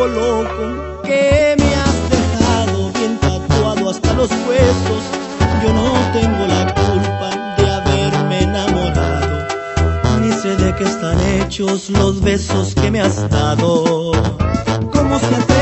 vuelvo loco, que me has dejado bien tatuado hasta los huesos. Yo no tengo la culpa de haberme enamorado, ni sé de qué están hechos los besos que me has dado. ¿Cómo se